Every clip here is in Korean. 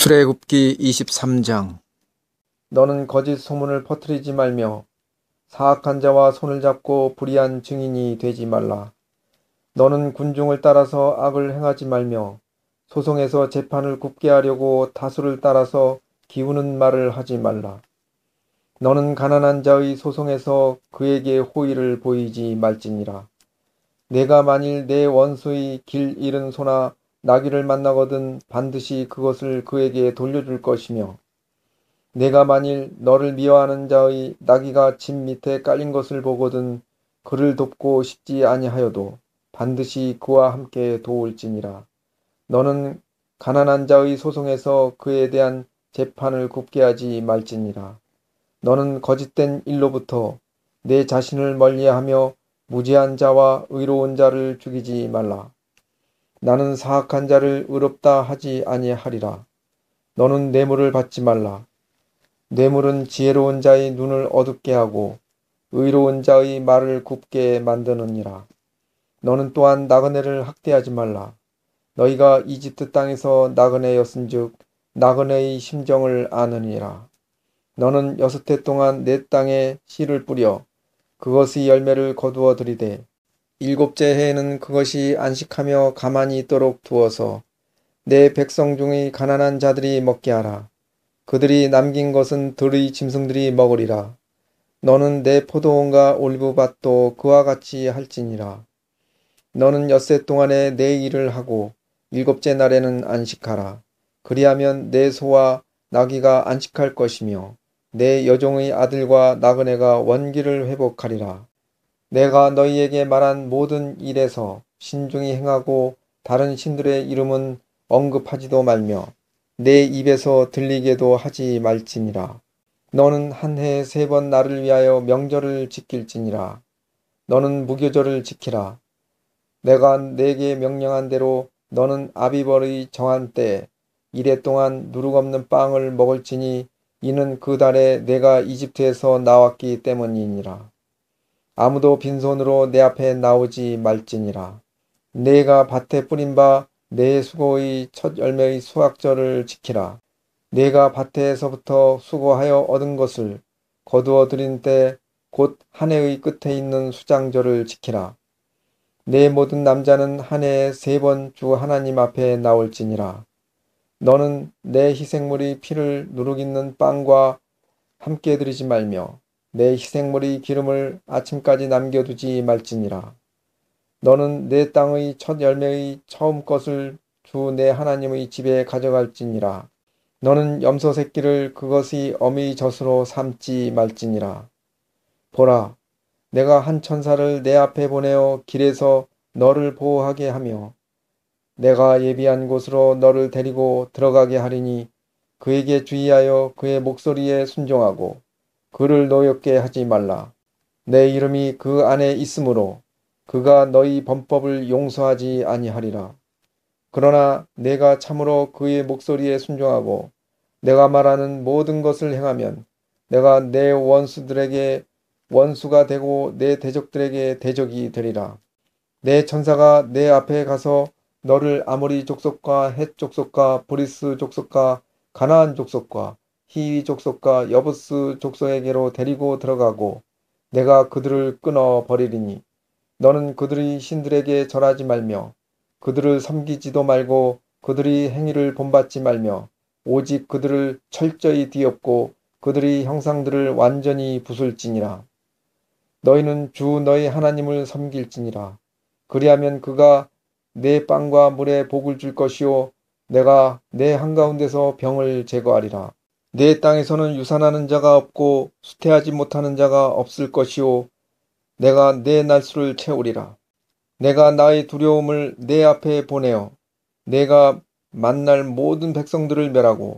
출애굽기 23장. 너는 거짓 소문을 퍼뜨리지 말며 사악한 자와 손을 잡고 불의한 증인이 되지 말라. 너는 군중을 따라서 악을 행하지 말며 소송에서 재판을 굽게 하려고 다수를 따라서 기우는 말을 하지 말라. 너는 가난한 자의 소송에서 그에게 호의를 보이지 말지니라. 내가 만일 내 원수의 길 잃은 소나 나귀를 만나거든 반드시 그것을 그에게 돌려줄 것이며, 내가 만일 너를 미워하는 자의 나귀가 집 밑에 깔린 것을 보거든 그를 돕고 싶지 아니하여도 반드시 그와 함께 도울지니라. 너는 가난한 자의 소송에서 그에 대한 재판을 굽게 하지 말지니라. 너는 거짓된 일로부터 내 자신을 멀리하며 무죄한 자와 의로운 자를 죽이지 말라. 나는 사악한 자를 의롭다 하지 아니하리라. 너는 뇌물을 받지 말라. 뇌물은 지혜로운 자의 눈을 어둡게 하고 의로운 자의 말을 굽게 만드느니라. 너는 또한 나그네를 학대하지 말라. 너희가 이집트 땅에서 나그네였은즉 나그네의 심정을 아느니라. 너는 6해 동안 내 땅에 씨를 뿌려 그것의 열매를 거두어 들이되 7째 해에는 그것이 안식하며 가만히 있도록 두어서 내 백성 중의 가난한 자들이 먹게 하라. 그들이 남긴 것은 들의 짐승들이 먹으리라. 너는 내 포도원과 올리브밭도 그와 같이 할지니라. 너는 6해 동안에 내 일을 하고 7째 날에는 안식하라. 그리하면 내 소와 나귀가 안식할 것이며 내 여종의 아들과 나그네가 원기를 회복하리라. 내가 너희에게 말한 모든 일에서 신중히 행하고 다른 신들의 이름은 언급하지도 말며 내 입에서 들리게도 하지 말지니라. 너는 한 해에 3번 나를 위하여 명절을 지킬지니라. 너는 무교절을 지키라. 내가 내게 명령한 대로 너는 아비벌의 정한 때 1해 동안 누룩 없는 빵을 먹을지니 이는 그 달에 내가 이집트에서 나왔기 때문이니라. 아무도 빈손으로 내 앞에 나오지 말지니라. 내가 밭에 뿌린 바 내 수고의 첫 열매의 수확절을 지키라. 내가 밭에서부터 수고하여 얻은 것을 거두어 들인 때 곧 한 해의 끝에 있는 수장절을 지키라. 내 모든 남자는 한 해에 3번 주 하나님 앞에 나올지니라. 너는 내 희생물의 피를 누룩 있는 빵과 함께 드리지 말며 내 희생물의 기름을 아침까지 남겨두지 말지니라. 너는 내 땅의 첫 열매의 처음 것을 주 내 하나님의 집에 가져갈지니라. 너는 염소 새끼를 그것의 어미의 젖으로 삼지 말지니라. 보라, 내가 한 천사를 내 앞에 보내어 길에서 너를 보호하게 하며 내가 예비한 곳으로 너를 데리고 들어가게 하리니 그에게 주의하여 그의 목소리에 순종하고 그를 노엽게 하지 말라. 내 이름이 그 안에 있으므로 그가 너희 범법을 용서하지 아니하리라. 그러나 내가 참으로 그의 목소리에 순종하고 내가 말하는 모든 것을 행하면 내가 내 원수들에게 원수가 되고 내 대적들에게 대적이 되리라. 내 천사가 내 앞에 가서 너를 아모리 족속과 헷 족속과 브리스 족속과 가나안 족속과 히위 족속과 여부스 족속에게로 데리고 들어가고 내가 그들을 끊어 버리리니 너는 그들의 신들에게 절하지 말며 그들을 섬기지도 말고 그들의 행위를 본받지 말며 오직 그들을 철저히 뒤엎고 그들의 형상들을 완전히 부술지니라. 너희는 주 너희 하나님을 섬길지니라. 그리하면 그가 내 빵과 물에 복을 줄 것이요 내가 내 한가운데서 병을 제거하리라. 내 땅에서는 유산하는 자가 없고 수태하지 못하는 자가 없을 것이요 내가 내 날수를 채우리라. 내가 나의 두려움을 내 앞에 보내어 내가 만날 모든 백성들을 멸하고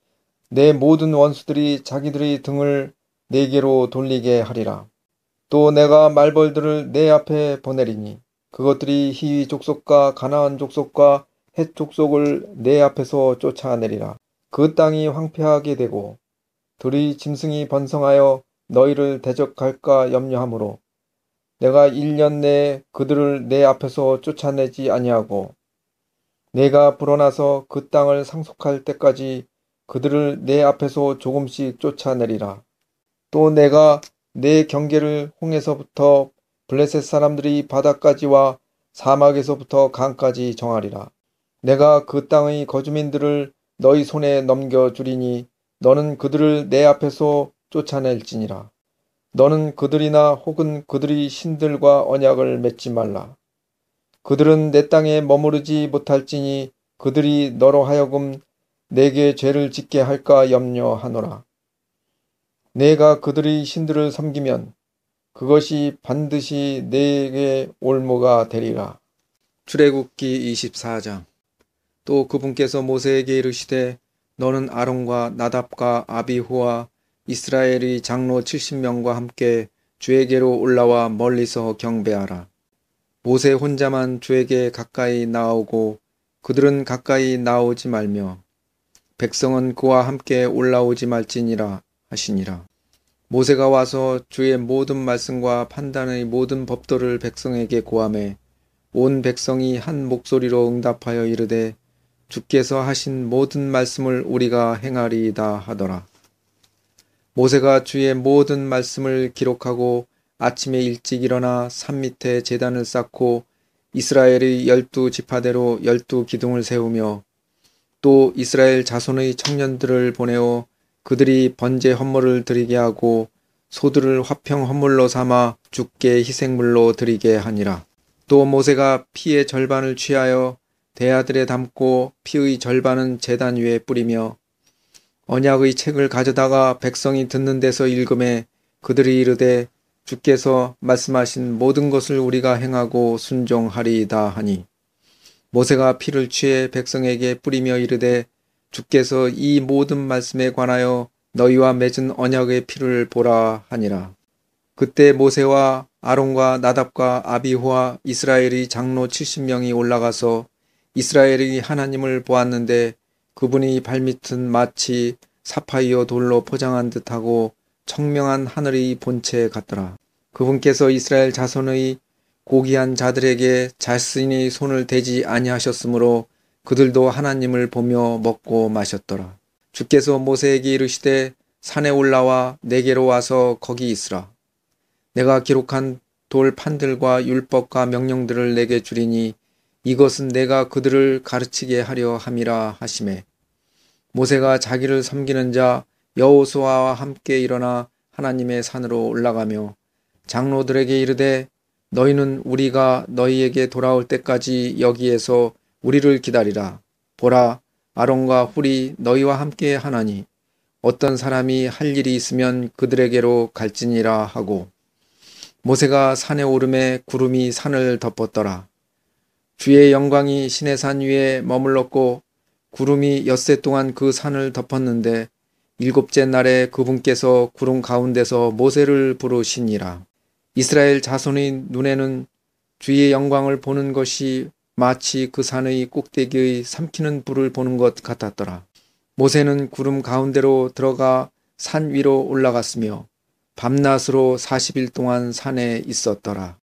내 모든 원수들이 자기들의 등을 내게로 돌리게 하리라. 또 내가 말벌들을 내 앞에 보내리니 그것들이 히위 족속과 가나안 족속과 헷 족속을 내 앞에서 쫓아내리라. 그 땅이 황폐하게 되고 들의 짐승이 번성하여 너희를 대적할까 염려하므로 내가 1년 내에 그들을 내 앞에서 쫓아내지 아니하고 내가 불어나서 그 땅을 상속할 때까지 그들을 내 앞에서 조금씩 쫓아내리라. 또 내가 내 경계를 홍해서부터 블레셋 사람들이 바다까지와 사막에서부터 강까지 정하리라. 내가 그 땅의 거주민들을 너희 손에 넘겨주리니 너는 그들을 내 앞에서 쫓아낼지니라. 너는 그들이나 혹은 그들의 신들과 언약을 맺지 말라. 그들은 내 땅에 머무르지 못할지니 그들이 너로 하여금 내게 죄를 짓게 할까 염려하노라. 내가 그들의 신들을 섬기면 그것이 반드시 내게 올무가 되리라. 출애굽기 24장. 또 그분께서 모세에게 이르시되 너는 아론과 나답과 아비후와 이스라엘의 장로 70명과 함께 주에게로 올라와 멀리서 경배하라. 모세 혼자만 주에게 가까이 나오고 그들은 가까이 나오지 말며 백성은 그와 함께 올라오지 말지니라 하시니라. 모세가 와서 주의 모든 말씀과 판단의 모든 법도를 백성에게 고하매 온 백성이 한 목소리로 응답하여 이르되 주께서 하신 모든 말씀을 우리가 행하리이다 하더라. 모세가 주의 모든 말씀을 기록하고 아침에 일찍 일어나 산 밑에 제단을 쌓고 이스라엘의 12지파대로 12기둥을 세우며 또 이스라엘 자손의 청년들을 보내어 그들이 번제 헌물을 드리게 하고 소들을 화평 헌물로 삼아 주께 희생물로 드리게 하니라. 또 모세가 피의 절반을 취하여 대야들에 담고 피의 절반은 제단 위에 뿌리며 언약의 책을 가져다가 백성이 듣는 데서 읽음에 그들이 이르되 주께서 말씀하신 모든 것을 우리가 행하고 순종하리이다 하니 모세가 피를 취해 백성에게 뿌리며 이르되 주께서 이 모든 말씀에 관하여 너희와 맺은 언약의 피를 보라 하니라. 그때 모세와 아론과 나답과 아비후와 이스라엘의 장로 70명이 올라가서 이스라엘의 하나님을 보았는데 그분이 발밑은 마치 사파이어 돌로 포장한 듯하고 청명한 하늘의 본체 같더라. 그분께서 이스라엘 자손의 고귀한 자들에게 자신의 손을 대지 아니하셨으므로 그들도 하나님을 보며 먹고 마셨더라. 주께서 모세에게 이르시되 산에 올라와 내게로 와서 거기 있으라. 내가 기록한 돌 판들과 율법과 명령들을 내게 주리니 이것은 내가 그들을 가르치게 하려 함이라 하시매 모세가 자기를 섬기는 자 여호수아와 함께 일어나 하나님의 산으로 올라가며 장로들에게 이르되 너희는 우리가 너희에게 돌아올 때까지 여기에서 우리를 기다리라. 보라, 아론과 훌이 너희와 함께 하나니 어떤 사람이 할 일이 있으면 그들에게로 갈지니라 하고 모세가 산에 오르매 구름이 산을 덮었더라. 주의 영광이 시내산 위에 머물렀고 구름이 엿새 동안 그 산을 덮었는데 일곱째 날에 그분께서 구름 가운데서 모세를 부르시니라. 이스라엘 자손의 눈에는 주의 영광을 보는 것이 마치 그 산의 꼭대기의 삼키는 불을 보는 것 같았더라. 모세는 구름 가운데로 들어가 산 위로 올라갔으며 밤낮으로 40일 동안 산에 있었더라.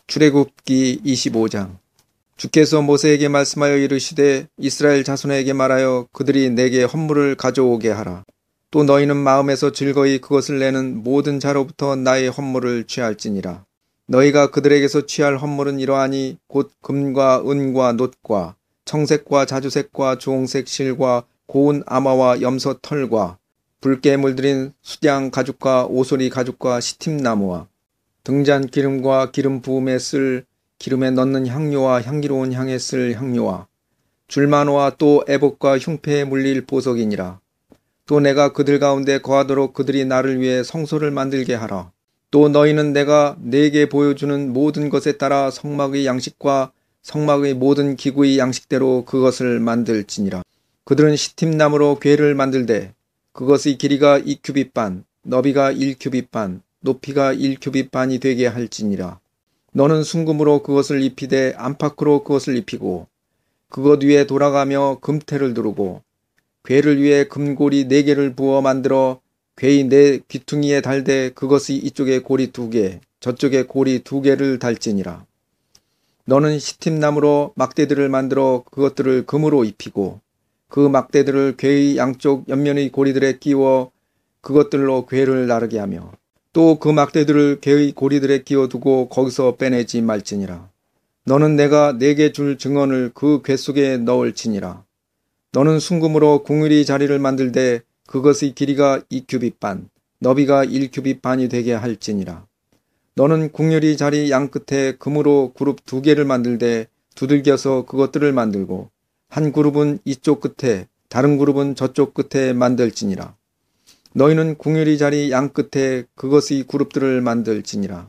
출애굽기 25장. 주께서 모세에게 말씀하여 이르시되 이스라엘 자손에게 말하여 그들이 내게 헌물을 가져오게 하라. 또 너희는 마음에서 즐거이 그것을 내는 모든 자로부터 나의 헌물을 취할지니라. 너희가 그들에게서 취할 헌물은 이러하니 곧 금과 은과 놋과 청색과 자주색과 주홍색 실과 고운 아마와 염소 털과 붉게 물들인 수양 가죽과 오소리 가죽과 시팀나무와 등잔 기름과 기름 부음에 쓸 기름에 넣는 향료와 향기로운 향에 쓸 향료와 줄마노와 또 애복과 흉패에 물릴 보석이니라. 또 내가 그들 가운데 거하도록 그들이 나를 위해 성소를 만들게 하라. 또 너희는 내가 네게 보여주는 모든 것에 따라 성막의 양식과 성막의 모든 기구의 양식대로 그것을 만들지니라. 그들은 시팀나무로 궤를 만들되 그것의 길이가 2규빗 반, 너비가 1규빗 반, 높이가 1규빗 반이 되게 할지니라. 너는 순금으로 그것을 입히되 안팎으로 그것을 입히고 그것 위에 돌아가며 금태를 두르고 궤를 위에 금고리 4개를 부어 만들어 궤의 4 귀퉁이에 달되 그것이 이쪽에 고리 2개, 저쪽에 고리 2개를 달지니라. 너는 시팀나무로 막대들을 만들어 그것들을 금으로 입히고 그 막대들을 궤의 양쪽 옆면의 고리들에 끼워 그것들로 궤를 나르게 하며 또 그 막대들을 궤의 고리들에 끼워두고 거기서 빼내지 말지니라. 너는 내가 네게 줄 증언을 그 궤 속에 넣을지니라. 너는 순금으로 궁율이 자리를 만들되 그것의 길이가 2규빗 반, 너비가 1규빗 반이 되게 할지니라. 너는 궁율이 자리 양끝에 금으로 그룹 2개를 만들되 두들겨서 그것들을 만들고 한 그룹은 이쪽 끝에 다른 그룹은 저쪽 끝에 만들지니라. 너희는 궁율이 자리 양끝에 그것의 그룹들을 만들지니라.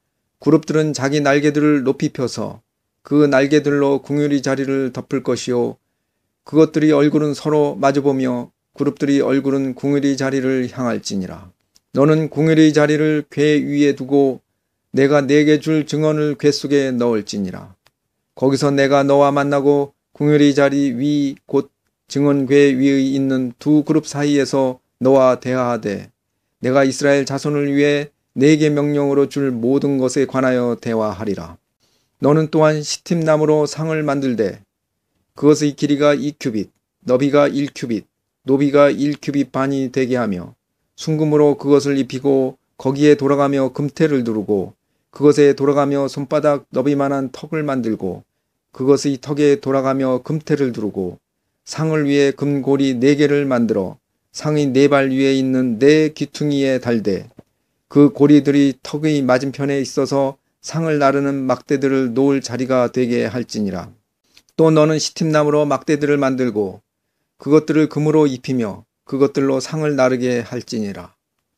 그룹들은 자기 날개들을 높이 펴서 그 날개들로 궁율이 자리를 덮을 것이요 그것들이 얼굴은 서로 마주보며 그룹들이 얼굴은 궁율이 자리를 향할지니라. 너는 궁율이 자리를 궤 위에 두고 내가 네게 줄 증언을 궤 속에 넣을지니라. 거기서 내가 너와 만나고 궁율이 자리 위 곧 증언 궤 위에 있는 두 그룹 사이에서 너와 대화하되 내가 이스라엘 자손을 위해 네게 명령으로 줄 모든 것에 관하여 대화하리라. 너는 또한 시팀나무로 상을 만들되 그것의 길이가 2규빗, 너비가 1규빗, 노비가 1규빗 반이 되게 하며 순금으로 그것을 입히고 거기에 돌아가며 금태를 두르고 그것에 돌아가며 손바닥 너비만한 턱을 만들고 그것의 턱에 돌아가며 금태를 두르고 상을 위해 금고리 4개를 만들어 상의 4발 위에 있는 4귀퉁이에 달되 그 고리들이 턱의 맞은편에 있어서 상을 나르는 막대들을 놓을 자리가 되게 할지니라. 또 너는 시팀나무로 막대들을 만들고 그것들을 금으로 입히며 그것들로 상을 나르게 할지니라.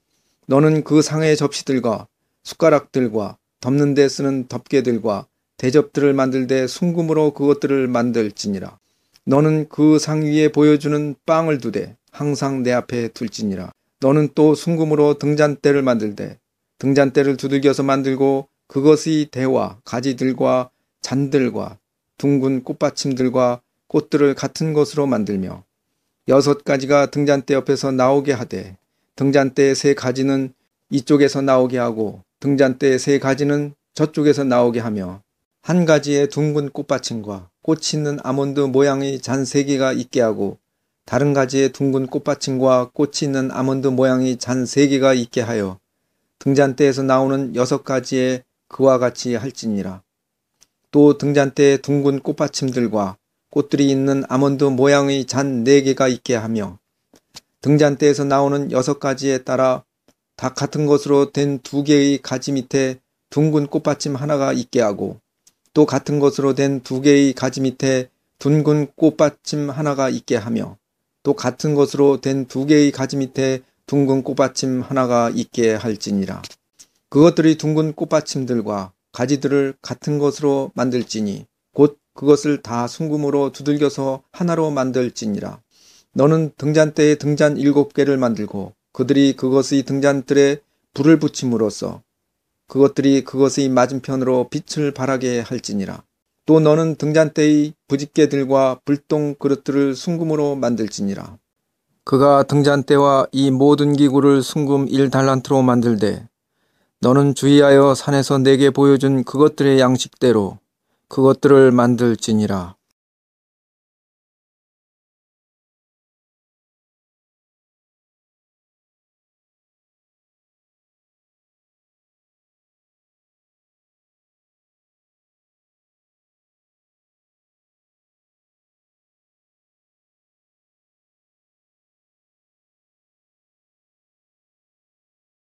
너는 그 상의 접시들과 숟가락들과 덮는 데 쓰는 덮개들과 대접들을 만들되 순금으로 그것들을 만들지니라. 너는 그 상 위에 보여주는 빵을 두되 항상 내 앞에 둘지니라. 너는 또 순금으로 등잔대를 만들되 등잔대를 두들겨서 만들고 그것의 대와 가지들과 잔들과 둥근 꽃받침들과 꽃들을 같은 것으로 만들며 6가지가 등잔대 옆에서 나오게 하되 등잔대의 3가지는 이쪽에서 나오게 하고 등잔대의 3가지는 저쪽에서 나오게 하며 한 가지에 둥근 꽃받침과 꽃이 있는 아몬드 모양의 잔 3개가 있게 하고 다른 가지에 둥근 꽃받침과 꽃이 있는 아몬드 모양의 잔 3개가 있게 하여 등잔대에서 나오는 6가지에 그와 같이 할지니라. 또 등잔대에 둥근 꽃받침들과 꽃들이 있는 아몬드 모양의 잔 4개가 있게 하며 등잔대에서 나오는 6가지에 따라 다 같은 것으로 된 2개의 가지 밑에 둥근 꽃받침 하나가 있게 하고 또 같은 것으로 된 2개의 가지 밑에 둥근 꽃받침 하나가 있게 하며 또 같은 것으로 된 2개의 가지 밑에 둥근 꽃받침 하나가 있게 할지니라. 그것들이 둥근 꽃받침들과 가지들을 같은 것으로 만들지니 곧 그것을 다 순금으로 두들겨서 하나로 만들지니라. 너는 등잔대에 등잔 7개를 만들고 그들이 그것의 등잔들에 불을 붙임으로써 그것들이 그것의 맞은편으로 빛을 발하게 할지니라. 또 너는 등잔대의 부집개들과 불똥 그릇들을 순금으로 만들지니라. 그가 등잔대와 이 모든 기구를 순금 1달란트로 만들되 너는 주의하여 산에서 내게 보여준 그것들의 양식대로 그것들을 만들지니라.